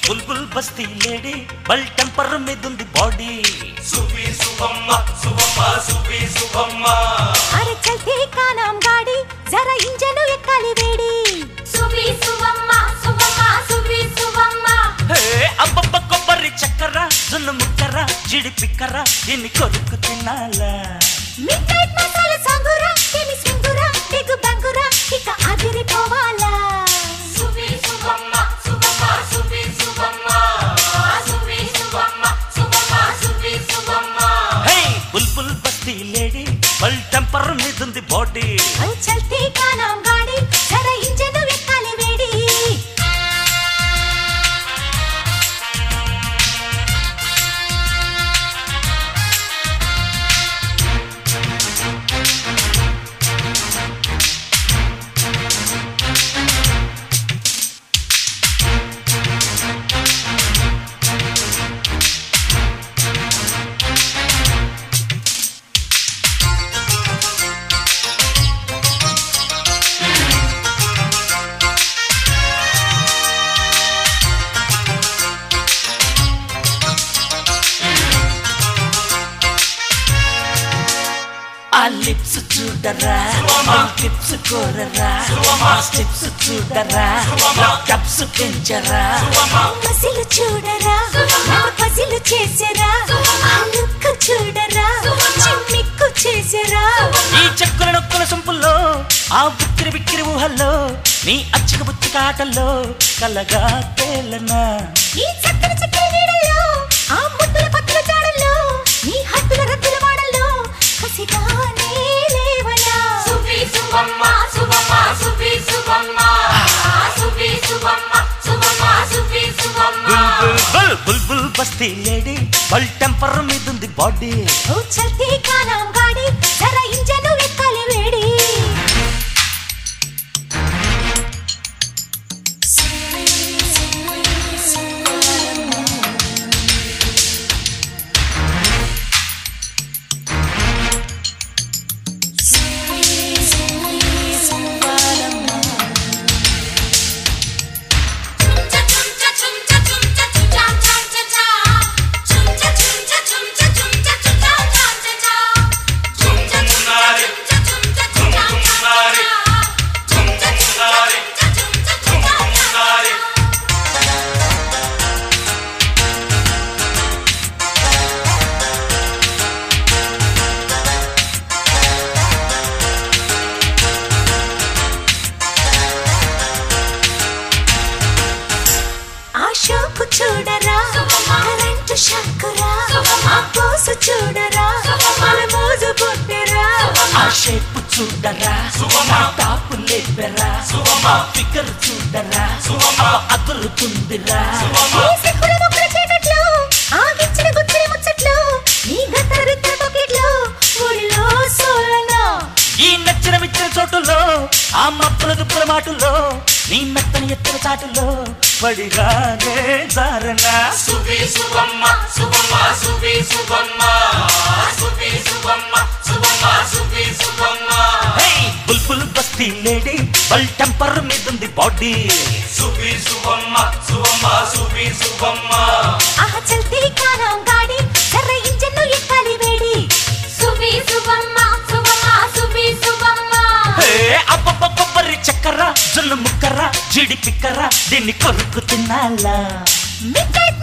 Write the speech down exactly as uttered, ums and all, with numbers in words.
బుల్బుల్ బస్తీ లేడీ బల్ టెంపర్ మీదుంది బాడీ సువి సువమ్మ సువమ్మ సువి సువమ్మ అరే చల్తే కానాం గాడి జరా ఇంజను ఎక్కాలి వేడి సువి సువమ్మ సువమ్మ సువి సువమ్మ హే అబ్బబ్బ కొబ్బరి చక్కర జున్ను ముక్కర జిడి పిక్కర దీన్ని కొరుకు తినాలా మిడ్ నైట్ మసాలా సంగురా కెమి సింగురా బిగ్ బంగురా ఇక అదిరిపోవాలా సువి సువమ్మ సువమ్మ సువి సువమ్మ సువి సువమ్మ సువమ్మ సువి సువమ్మ హే బుల్బుల్ బస్తీ లేడీ బల్ టెంపర్ మీదుంది బాడీ అరే చల్తే కానాం గాడి జరా ఇంజను ఎక్కాలి వేడి ఆ లిప్స్ చూడరా ఆ టిప్స్ కోరరా ఆ స్టెప్స్ చూడరా నా కప్స్ పెంచరా మసిలు చూడరా నా పసిలు చేసరా ఆ లుక్ చూడరా చిమ్మిక్కు చేసరా ఈ చెక్కుల నొక్కుల సొంపుల్లో ఆ బిక్కిరి బిక్కిరి ఊహల్లో నీ అచ్చిక బుచ్చిక ఆటల్లో కలగా తేలనా ఈ చక్కని చక్కని నీడల్లో ఆ ముద్దుల పక్కల జాడల్లో నీ హద్దుల రద్దుల వాడల్లో కసిగానే లేవనా సువి సువమ్మ సువమ్మ సువి సువమ్మ సువి సువమ్మ సువమ్మ సువి సువమ్మ బుల్ బుల్ బుల్ బుల్ బస్తీ లేడీ బల్ టెంపర్ మీదుంది బాడీ ఓ చల్తే కానాం గాడి జరా ఇంజను ఎక్కాలి వేడి షోకు చూడరా కరెంటు షాకురా ఆ పోసు చూడరా మన మోజు పుట్టరా ఆ షేప్ చూడరా నా టాపు లేపెరా ఆ ఫిగర్ చూడరా అదురుతుందిరా ఈ సిక్కుల మొక్కల చీకట్లో ఆగిచ్చిన గుత్తిరి ముచ్చట్లు నీ గత్తర బిత్తర పొకెట్లో ఊరిలో సోలనా ఈ నచ్చిన విచ్చిన చోటులో ఆ మప్పుల దుప్పుల మాటల్లో నీ మెత్తని ఎత్తిన చాటుల్లో పడిగానే జారనా సువి సువమ్మ సువమ్మ సువి సువమ్మ సువి సువమ్మ సువమ్మ సువి సువమ్మ హే బుల్బుల్ బస్తీ లేడీ బల్ టెంపర్ మీదుంది బాడీ సువి సువమ్మ సువమ్మ సువి సువమ్మ ఆహా చల్తే కానాం గాడి జరా ఇంజను ఎక్కాలి వేడి సువి సువమ్మ సువమ్మ సువి సువమ్మ హే అబ్బబ్బ కొబ్బరి చక్కర జున్ను ముక్కర జిడి పిక్కర దీన్ని కొరుకు తినాలా మిడ్